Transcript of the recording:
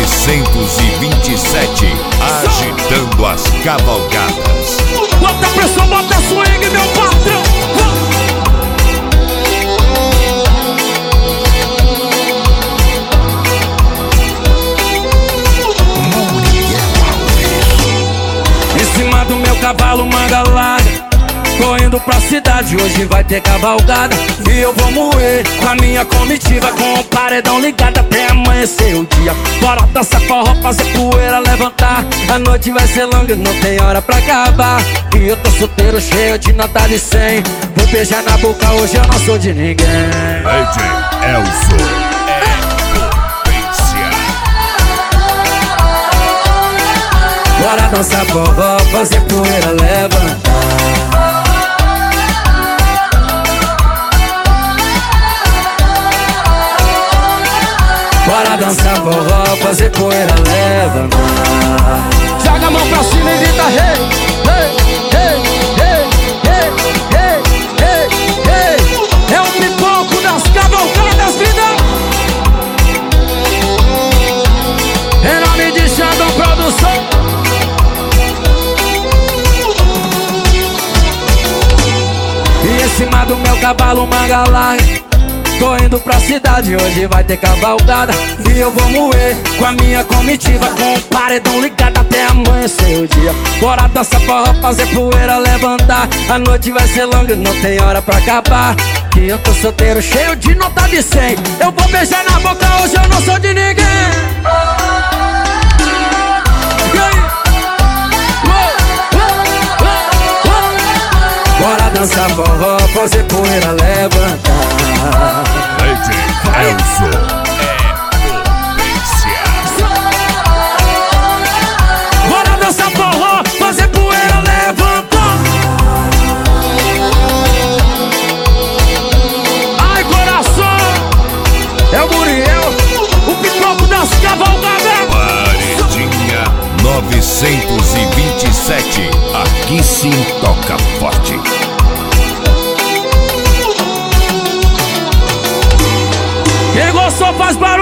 927, agitando as cavalgadas. Bota pressão, bota swing, meu patrão. Em cima do meu cavalo, manga larga, tô indo pra cidade, hoje vai ter cavalgada. E eu vou moer com a minha comitiva, com o paredão ligado até amanhecer o dia. Bora dançar forró, fazer poeira, levantar. A noite vai ser longa, não tem hora pra acabar. E eu tô solteiro, cheio de nota de 100. Vou beijar na boca, hoje eu não sou de ninguém. DJ Elzo é potência. Bora dançar forró, fazer poeira, levantar. Bora dançar forró, fazer poeira, levantar. Joga a mão pra cima e grita hey, hey, hey, hey, hey, hey, hey, hey. É o pipoco das cavalgadas, vida. Em nome de Xandão Produção. E em cima do meu cavalo, manga larga, tô indo pra cidade, hoje vai ter cavalgada. E eu vou moer com a minha comitiva, com o paredão ligado até amanhecer o dia. Bora dançar forró, fazer poeira, levantar. A noite vai ser longa, não tem hora pra acabar. E eu tô solteiro, cheio de nota de 100. Eu vou beijar na boca, hoje eu não sou de ninguém. E aí? Bora dançar forró, fazer poeira, levantar. DJ Elzo é potência. Bora dançar forró, fazer poeira, levantar. Ai, coração, é o Muriel, o pipoco das cavalgadas. Paredinha 927, aqui sim toca forte. Quem gostou faz barulho.